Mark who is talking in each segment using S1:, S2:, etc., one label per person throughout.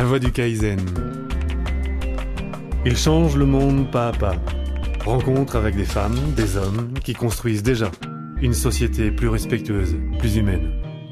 S1: voie du Kaizen. Il change le monde pas à pas. Rencontre avec des femmes, des hommes qui construisent déjà une société plus respectueuse, plus humaine.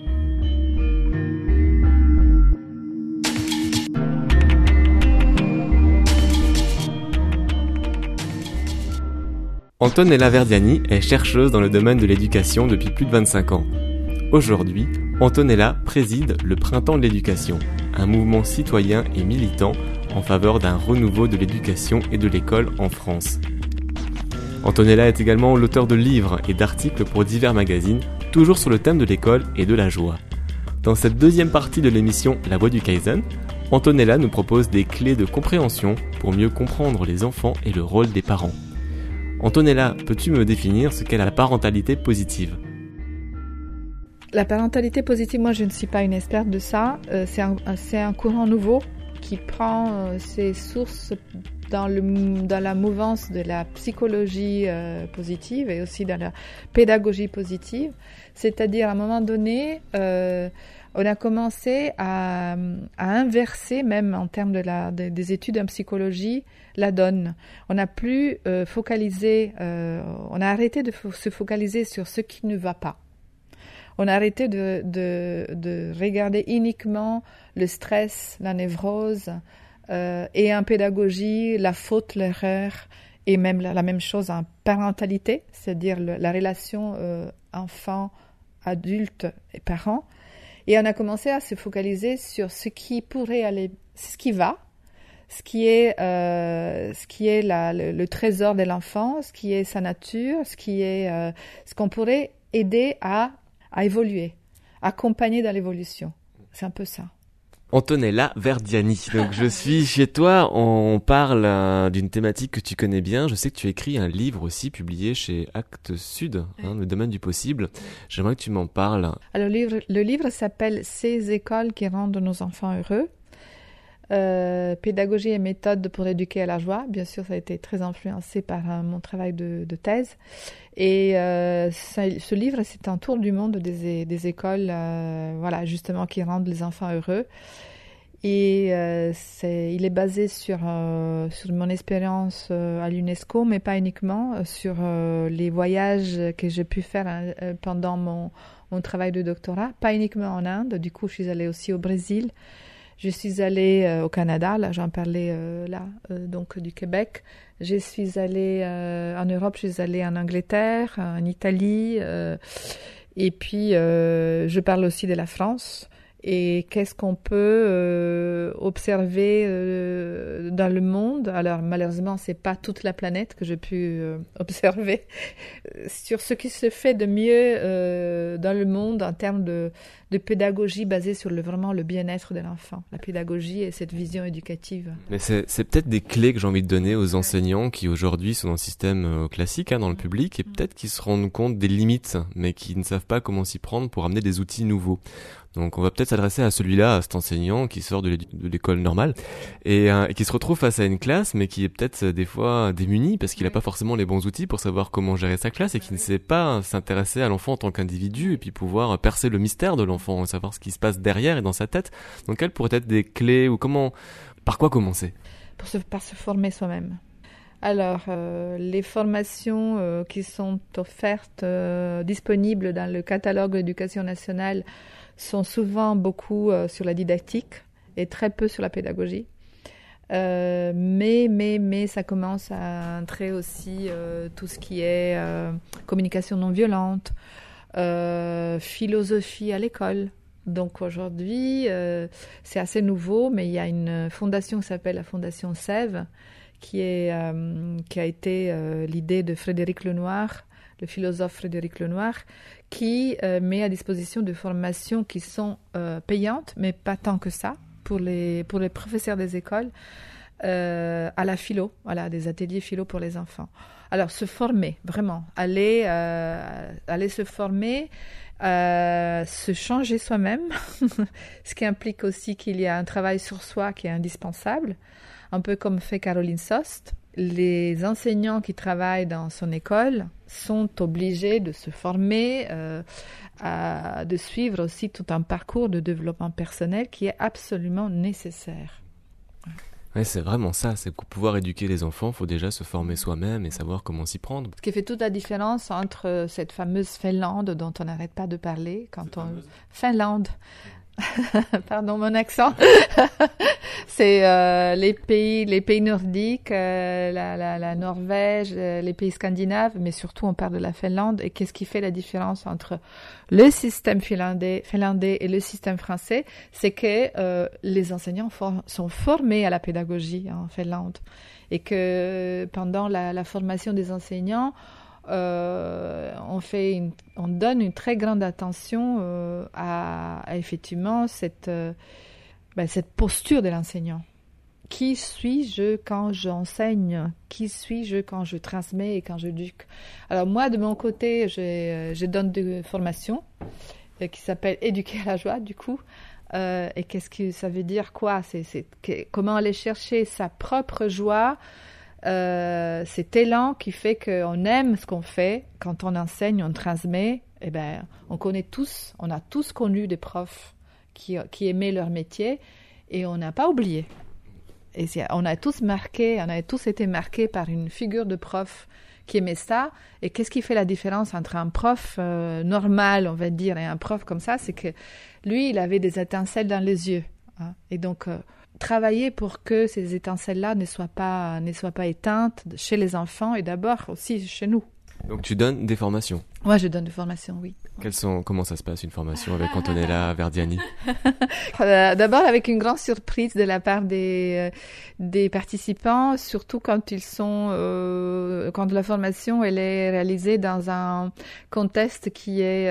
S2: Antonella Verdiani est chercheuse dans le domaine de l'éducation depuis plus de 25 ans. Aujourd'hui, Antonella préside le Printemps de l'éducation, un mouvement citoyen et militant en faveur d'un renouveau de l'éducation et de l'école en France. Antonella est également l'auteur de livres et d'articles pour divers magazines, toujours sur le thème de l'école et de la joie. Dans cette deuxième partie de l'émission La Voix du Kaizen, Antonella nous propose des clés de compréhension pour mieux comprendre les enfants et le rôle des parents. Antonella, peux-tu me définir ce qu'est la parentalité positive ?
S3: La parentalité positive, moi je ne suis pas une experte de ça. C'est un courant nouveau qui prend ses sources dans la mouvance de la psychologie positive et aussi dans la pédagogie positive. C'est-à-dire, à un moment donné, on a commencé à inverser, même en termes des études en psychologie, la donne. On n'a plus focalisé, on a arrêté de se focaliser sur ce qui ne va pas. On a arrêté de regarder uniquement le stress, la névrose, et en pédagogie, la faute, l'erreur, et même la même chose en parentalité, c'est-à-dire la relation enfant, adulte et parent. Et on a commencé à se focaliser sur ce qui pourrait aller, ce qui va, ce qui est le trésor de l'enfant, ce qui est sa nature, ce qu'on pourrait aider à évoluer, accompagner dans l'évolution. C'est un peu ça.
S2: Antonella Verdiani. Donc je suis chez toi, on parle d'une thématique que tu connais bien. Je sais que tu as écrit un livre aussi publié chez Actes Sud, le domaine du possible. J'aimerais que tu m'en parles.
S3: Alors le livre s'appelle « Ces écoles qui rendent nos enfants heureux ». Pédagogie et méthode pour éduquer à la joie. Bien sûr, ça a été très influencé par mon travail de thèse. Et ce livre, c'est un tour du monde des écoles, justement, qui rendent les enfants heureux. Et il est basé sur mon expérience à l'UNESCO, mais pas uniquement, sur les voyages que j'ai pu faire pendant mon travail de doctorat. Pas uniquement en Inde, du coup, je suis allée aussi au Brésil. Je suis allée au Canada, là j'en parlais donc du Québec. Je suis allée en Europe, je suis allée en Angleterre, en Italie, et puis je parle aussi de la France. Et qu'est-ce qu'on peut observer dans le monde ? Alors malheureusement, c'est pas toute la planète que j'ai pu observer sur ce qui se fait de mieux dans le monde en termes de pédagogie basée sur vraiment le bien-être de l'enfant, la pédagogie et cette vision éducative.
S2: Mais c'est peut-être des clés que j'ai envie de donner aux enseignants qui aujourd'hui sont dans le système classique, dans le public, et peut-être qui se rendent compte des limites, mais qui ne savent pas comment s'y prendre pour amener des outils nouveaux. Donc on va peut-être s'adresser à celui-là, à cet enseignant qui sort de l'école normale et qui se retrouve face à une classe, mais qui est peut-être des fois démuni parce qu'il n'a pas forcément les bons outils pour savoir comment gérer sa classe et qui ne sait pas s'intéresser à l'enfant en tant qu'individu et puis pouvoir percer le mystère de l'enfant, savoir ce qui se passe derrière et dans sa tête. Donc quelles pourraient être des clés ou par quoi commencer ?
S3: Par se former soi-même. Alors, les formations qui sont offertes, disponibles dans le catalogue de l'éducation nationale sont souvent beaucoup sur la didactique et très peu sur la pédagogie. Mais ça commence à entrer aussi tout ce qui est communication non violente, philosophie à l'école. Donc aujourd'hui, c'est assez nouveau, mais il y a une fondation qui s'appelle la Fondation Sève, qui a été l'idée de Frédéric Lenoir, le philosophe Frédéric Lenoir, qui met à disposition de formations qui sont payantes, mais pas tant que ça, pour les professeurs des écoles, à la philo, des ateliers philo pour les enfants. Alors, se former, vraiment, aller se former, se changer soi-même, ce qui implique aussi qu'il y a un travail sur soi qui est indispensable, un peu comme fait Caroline Sost. Les enseignants qui travaillent dans son école sont obligés de se former, de suivre aussi tout un parcours de développement personnel qui est absolument nécessaire.
S2: Ouais, c'est vraiment ça, c'est pour pouvoir éduquer les enfants, il faut déjà se former soi-même et savoir comment s'y prendre.
S3: Ce qui fait toute la différence entre cette fameuse Finlande dont on n'arrête pas de parler, Finlande. Pardon mon accent. C'est les pays nordiques, la Norvège, les pays scandinaves, mais surtout on parle de la Finlande. Et qu'est-ce qui fait la différence entre le système finlandais et le système français? C'est que les enseignants sont formés à la pédagogie en Finlande et que pendant la formation des enseignants, on donne une très grande attention à effectivement cette posture de l'enseignant. Qui suis-je quand j'enseigne? Qui suis-je quand je transmets et quand j'éduque? Alors moi, de mon côté, je donne des formations qui s'appellent Éduquer à la joie, du coup. Et qu'est-ce que ça veut dire quoi? Comment aller chercher sa propre joie, cet élan qui fait qu'on aime ce qu'on fait. Quand on enseigne, on transmet. Eh ben, on a tous connu des profs qui aimaient leur métier et on n'a pas oublié. Et on a tous été marqués par une figure de prof qui aimait ça. Et qu'est-ce qui fait la différence entre un prof normal, on va dire, et un prof comme ça? C'est que lui, il avait des étincelles dans les yeux. Hein. Et donc, travailler pour que ces étincelles-là ne soient pas éteintes chez les enfants et d'abord aussi chez nous.
S2: Donc tu donnes des formations?
S3: Moi, je donne des formations, oui.
S2: Comment ça se passe, une formation avec Antonella Verdiani?
S3: D'abord, avec une grande surprise de la part des participants, surtout quand quand la formation elle est réalisée dans un contexte qui est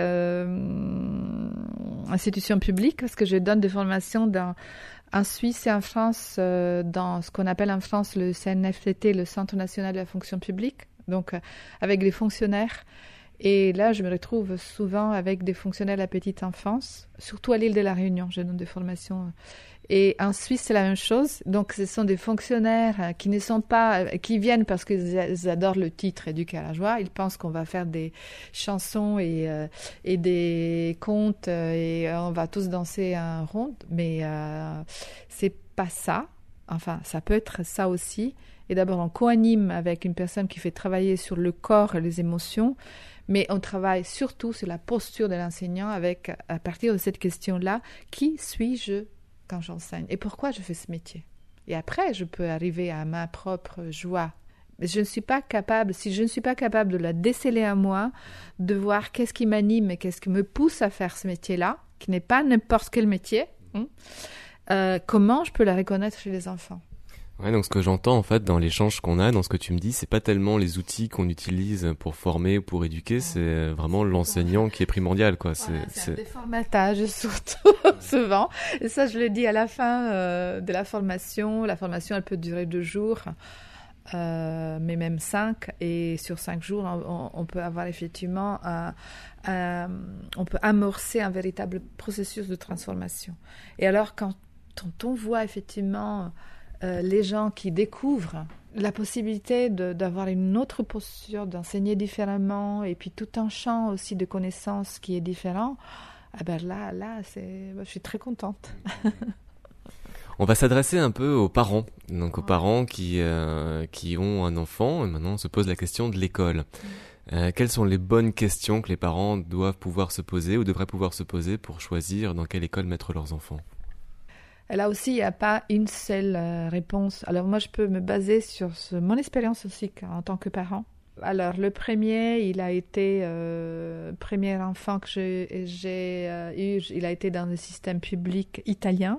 S3: institution publique, parce que je donne des formations en Suisse et en France, dans ce qu'on appelle en France le CNFPT, le Centre national de la fonction publique, donc avec des fonctionnaires. Et là, je me retrouve souvent avec des fonctionnaires de la petite enfance, surtout à l'île de la Réunion, je donne des formations. Et en Suisse, c'est la même chose. Donc, ce sont des fonctionnaires qui viennent parce qu'ils adorent le titre Éduquer à la joie. Ils pensent qu'on va faire des chansons et des contes et on va tous danser un rond. Mais c'est pas ça. Enfin, ça peut être ça aussi. Et d'abord, on co-anime avec une personne qui fait travailler sur le corps et les émotions. Mais on travaille surtout sur la posture de l'enseignant à partir de cette question-là, qui suis-je quand j'enseigne et pourquoi je fais ce métier? Et après, je peux arriver à ma propre joie. Mais si je ne suis pas capable de la déceler à moi, de voir qu'est-ce qui m'anime et qu'est-ce qui me pousse à faire ce métier-là, qui n'est pas n'importe quel métier, comment je peux la reconnaître chez les enfants?
S2: Ouais, donc ce que j'entends en fait dans l'échange qu'on a, dans ce que tu me dis, c'est pas tellement les outils qu'on utilise pour former ou pour éduquer, c'est vraiment l'enseignant qui est primordial, quoi.
S3: C'est un déformatage surtout, souvent. Et ça, je le dis à la fin de la formation. La formation, elle peut durer 2 jours, mais même 5. Et sur 5 jours, on peut avoir effectivement, on peut amorcer un véritable processus de transformation. Et alors, quand on voit effectivement les gens qui découvrent la possibilité d'avoir une autre posture, d'enseigner différemment, et puis tout un champ aussi de connaissances qui est différent, là, je suis très contente.
S2: On va s'adresser un peu aux parents, donc aux parents qui ont un enfant, et maintenant on se pose la question de l'école. Quelles sont les bonnes questions que les parents doivent pouvoir se poser ou devraient pouvoir se poser pour choisir dans quelle école mettre leurs enfants?
S3: Là aussi, il n'y a pas une seule réponse. Alors moi, je peux me baser sur mon expérience aussi en tant que parent. Alors le premier, il a été premier enfant que j'ai eu, il a été dans le système public italien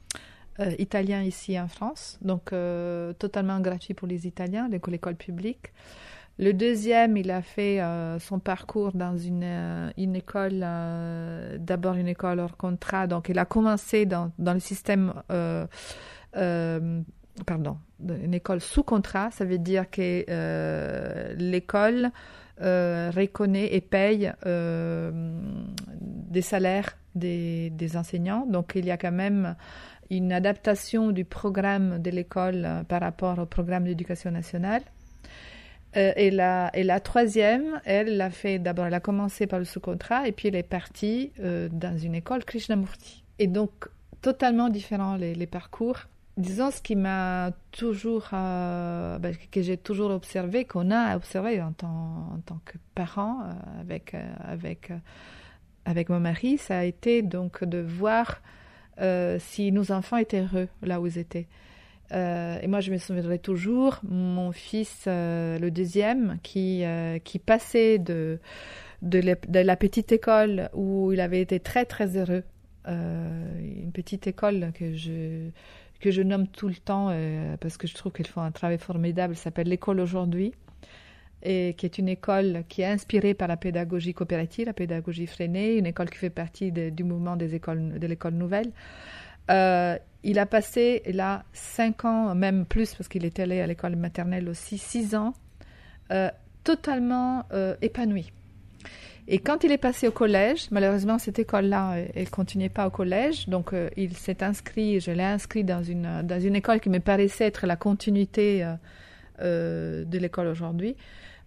S3: ici en France, donc totalement gratuit pour les Italiens, donc l'école publique. Le deuxième, il a fait son parcours dans une école, d'abord une école hors contrat. Donc, il a commencé dans le système, une école sous contrat. Ça veut dire que l'école reconnaît et paye des salaires des enseignants. Donc, il y a quand même une adaptation du programme de l'école par rapport au programme d'éducation nationale. Et la troisième, elle a commencé par le sous-contrat et puis elle est partie dans une école Krishnamurti. Et donc, totalement différents les parcours. Disons, ce qui m'a toujours, que j'ai toujours observé, qu'on a observé en tant que parent avec mon mari, ça a été donc de voir si nos enfants étaient heureux là où ils étaient. Et moi, je me souviendrai toujours, mon fils, le deuxième, qui passait de la petite école où il avait été très très heureux, une petite école que je nomme tout le temps parce que je trouve qu'ils font un travail formidable, s'appelle l'école aujourd'hui, et qui est une école qui est inspirée par la pédagogie coopérative, la pédagogie freinée, une école qui fait partie du mouvement de l'école nouvelle. Il a passé là 5 ans, même plus, parce qu'il est allé à l'école maternelle aussi, 6 ans, totalement épanoui. Et quand il est passé au collège, malheureusement cette école-là, elle ne continuait pas au collège, donc il s'est inscrit, je l'ai inscrit dans une école qui me paraissait être la continuité de l'école aujourd'hui.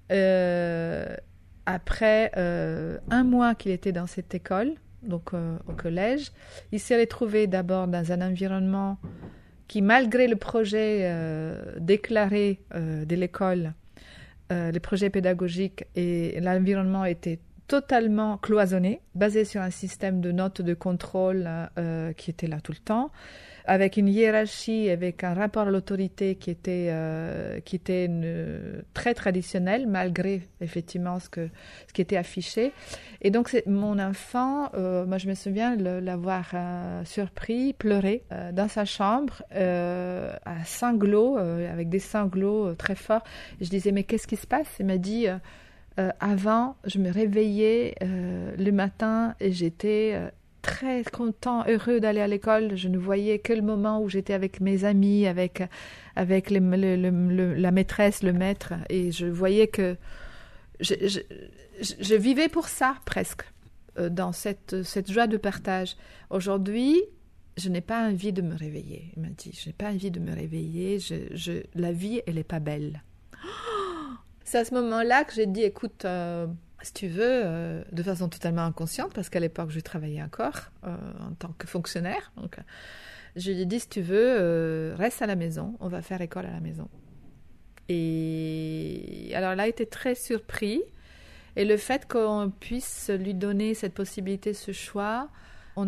S3: Après 1 mois qu'il était dans cette école, donc au collège, il s'est retrouvé d'abord dans un environnement qui, malgré le projet déclaré de l'école, les projets pédagogiques, et l'environnement était totalement cloisonné, basé sur un système de notes de contrôle qui était là tout le temps, avec une hiérarchie, avec un rapport à l'autorité qui était très traditionnel, malgré effectivement ce qui était affiché. Et donc mon enfant, moi je me souviens l'avoir surpris, pleurer dans sa chambre, à sanglots, avec des sanglots très forts. Et je disais, mais qu'est-ce qui se passe? Il m'a dit... avant, je me réveillais le matin et j'étais très content, heureux d'aller à l'école. Je ne voyais que le moment où j'étais avec mes amis, avec la maîtresse, le maître, et je voyais que je vivais pour ça presque, dans cette joie de partage. Aujourd'hui, je n'ai pas envie de me réveiller. Il m'a dit, je n'ai pas envie de me réveiller. La vie, elle n'est pas belle. C'est à ce moment-là que j'ai dit, écoute, si tu veux, de façon totalement inconsciente, parce qu'à l'époque, je travaillais encore en tant que fonctionnaire. Donc, je lui ai dit, si tu veux, reste à la maison, on va faire école à la maison. Et alors là, il était très surpris. Et le fait qu'on puisse lui donner cette possibilité, ce choix, on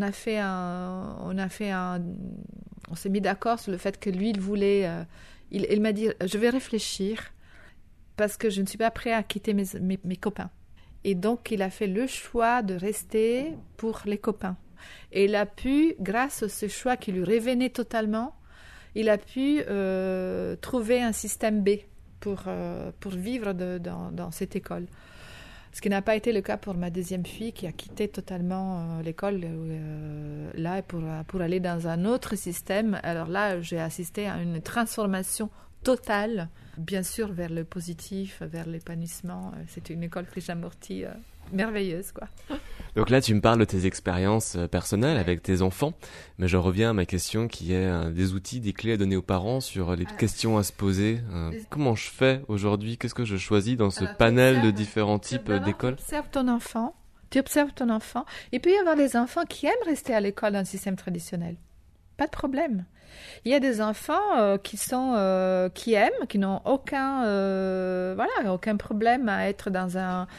S3: s'est mis d'accord sur le fait que lui, il voulait, il m'a dit, je vais réfléchir, parce que je ne suis pas prêt à quitter mes copains. Et donc, il a fait le choix de rester pour les copains. Et il a pu, grâce à ce choix qui lui revenait totalement, il a pu trouver un système B pour vivre dans cette école. Ce qui n'a pas été le cas pour ma deuxième fille, qui a quitté totalement l'école là pour aller dans un autre système. Alors là, j'ai assisté à une transformation totale, bien sûr vers le positif, vers l'épanouissement. C'était une école Krishnamurti merveilleuse, quoi.
S2: Donc là, tu me parles de tes expériences personnelles avec tes enfants, mais je reviens à ma question qui est des outils, des clés à donner aux parents sur les questions à se poser. Comment je fais aujourd'hui? Qu'est-ce que je choisis dans ce panel de différents types d'écoles?
S3: Tu observes ton enfant. Il peut y avoir des enfants qui aiment rester à l'école dans le système traditionnel. Pas de problème. Il y a des enfants qui aiment, qui n'ont aucun problème à être dans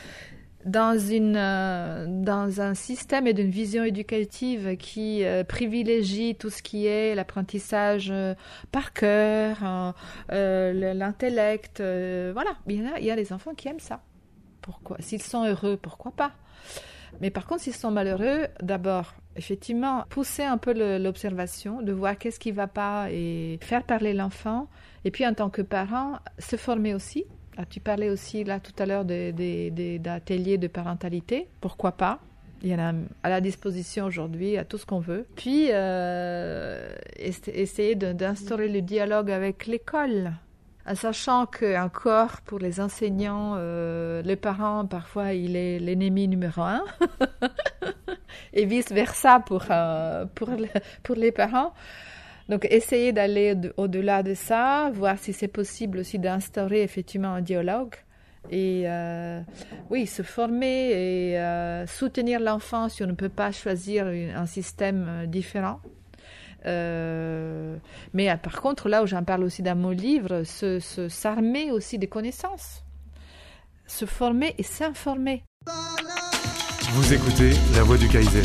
S3: un système et d'une vision éducative qui privilégie tout ce qui est l'apprentissage par cœur, l'intellect. Voilà, il y a des enfants qui aiment ça. Pourquoi? S'ils sont heureux, pourquoi pas? Mais par contre, s'ils sont malheureux, d'abord, effectivement, pousser un peu l'observation, de voir qu'est-ce qui ne va pas et faire parler l'enfant. Et puis, en tant que parent, se former aussi. Là, tu parlais aussi là tout à l'heure d'ateliers de parentalité. Pourquoi pas? Il y en a à la disposition aujourd'hui, à tout ce qu'on veut. Puis, essayer d'instaurer le dialogue avec l'école. En sachant qu'encore pour les enseignants, les parents, parfois, il est l'ennemi numéro 1. Et vice-versa pour les parents. Donc, essayer d'aller au-delà de ça, voir si c'est possible aussi d'instaurer effectivement un dialogue. Et oui, se former et soutenir l'enfant si on ne peut pas choisir un système différent. Mais par contre, là où j'en parle aussi dans mon livre, s'armer aussi des connaissances, se former et s'informer.
S1: Vous écoutez La Voix du Kaizen.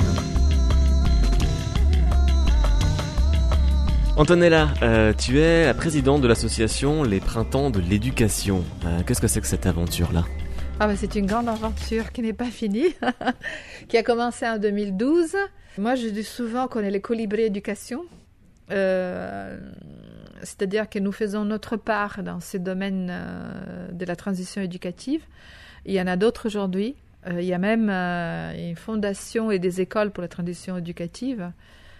S2: Antonella, tu es la présidente de l'association Les Printemps de l'Éducation. Qu'est-ce que c'est que cette aventure-là ?
S3: C'est une grande aventure qui n'est pas finie, qui a commencé en 2012. Moi, je dis souvent qu'on est les colibris éducation. C'est-à-dire que nous faisons notre part dans ces domaines de la transition éducative. Il y en a d'autres aujourd'hui. Il y a même une fondation et des écoles pour la transition éducative.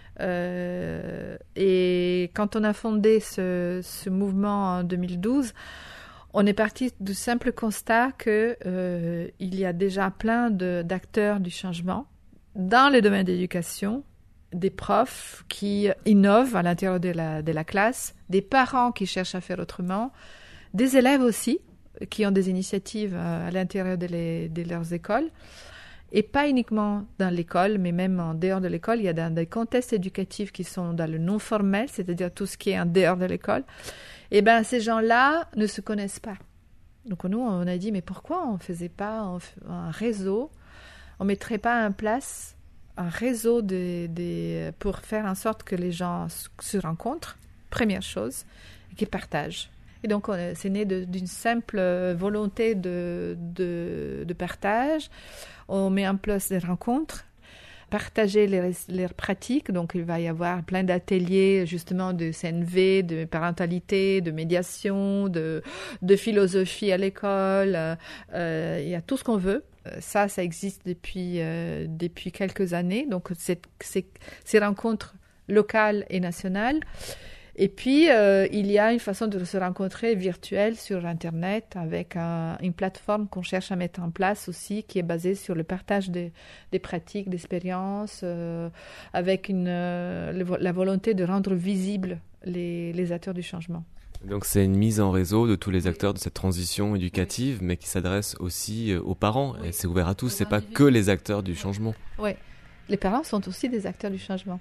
S3: Et quand on a fondé ce mouvement en 2012, on est parti du simple constat qu'il y a déjà plein d'acteurs du changement dans le domaine de l'éducation, des profs qui innovent à l'intérieur de la classe, des parents qui cherchent à faire autrement, des élèves aussi qui ont des initiatives à l'intérieur de leurs écoles. Et pas uniquement dans l'école, mais même en dehors de l'école. Il y a des contextes éducatifs qui sont dans le non formel, c'est-à-dire tout ce qui est en dehors de l'école. Et bien, ces gens-là ne se connaissent pas. Donc nous, on a dit, mais pourquoi on ne faisait pas un réseau, on ne mettrait pas en place un réseau pour faire en sorte que les gens se rencontrent, première chose, et qu'ils partagent. Et donc, c'est né d'une simple volonté de partage. On met en place des rencontres, partager les pratiques. Donc, il va y avoir plein d'ateliers, justement, de CNV, de parentalité, de médiation, de philosophie à l'école. Il y a tout ce qu'on veut. Ça existe depuis quelques années. Donc, ces rencontres locales et nationales. Et puis, il y a une façon de se rencontrer virtuelle sur Internet avec une plateforme qu'on cherche à mettre en place aussi, qui est basée sur le partage des pratiques, d'expériences, avec la volonté de rendre visibles les acteurs du changement.
S2: Donc c'est une mise en réseau de tous les acteurs de cette transition éducative, mais qui s'adresse aussi aux parents. Et c'est ouvert à tous, c'est pas que les acteurs du changement.
S3: Oui. Les parents sont aussi des acteurs du changement.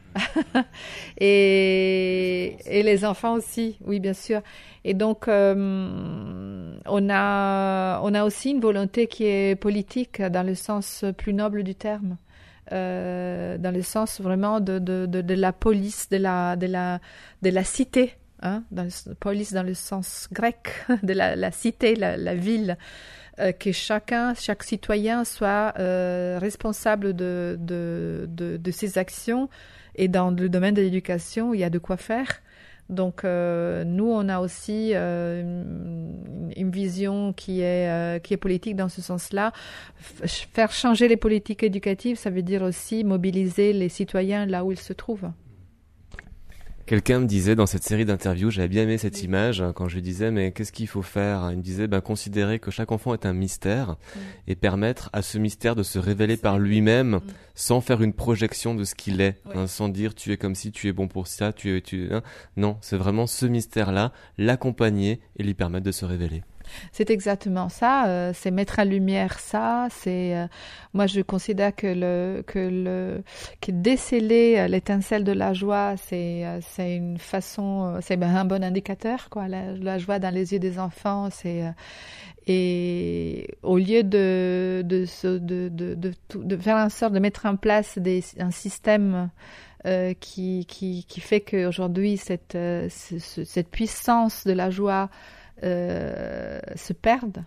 S3: et les enfants aussi, oui, bien sûr. Et donc, on a aussi une volonté qui est politique dans le sens plus noble du terme. Dans le sens vraiment de la police, de la cité. Police dans le sens grec, de la cité, la ville. Que chaque citoyen soit responsable de ses actions, et dans le domaine de l'éducation, il y a de quoi faire. Donc nous, on a aussi une vision qui est politique dans ce sens-là. Faire changer les politiques éducatives, ça veut dire aussi mobiliser les citoyens là où ils se trouvent.
S2: Quelqu'un me disait dans cette série d'interviews, j'avais bien aimé cette image, quand je lui disais mais qu'est-ce qu'il faut faire ? Il me disait considérer que chaque enfant est un mystère et permettre à ce mystère de se révéler par lui-même sans faire une projection de ce qu'il est, sans dire tu es comme si, tu es bon pour ça, non, c'est vraiment ce mystère-là, l'accompagner et lui permettre de se révéler.
S3: C'est exactement ça, c'est mettre en lumière ça, moi je considère que déceler l'étincelle de la joie, c'est une façon, c'est un bon indicateur, quoi, la joie dans les yeux des enfants, et au lieu de faire en sorte de mettre en place un système qui fait qu'aujourd'hui cette puissance de la joie se perdent,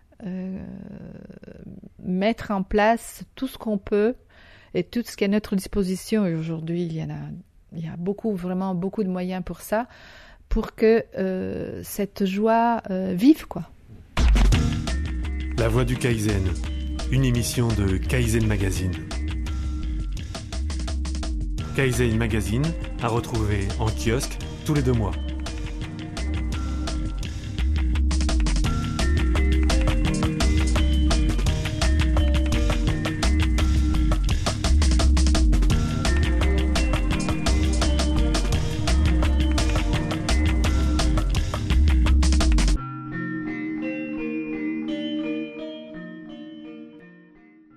S3: mettre en place tout ce qu'on peut et tout ce qui est à notre disposition. Et aujourd'hui, il y a vraiment beaucoup de moyens pour ça, pour que cette joie vive, quoi.
S1: La Voix du Kaizen, une émission de Kaizen Magazine. Kaizen Magazine à retrouver en kiosque tous les 2 mois.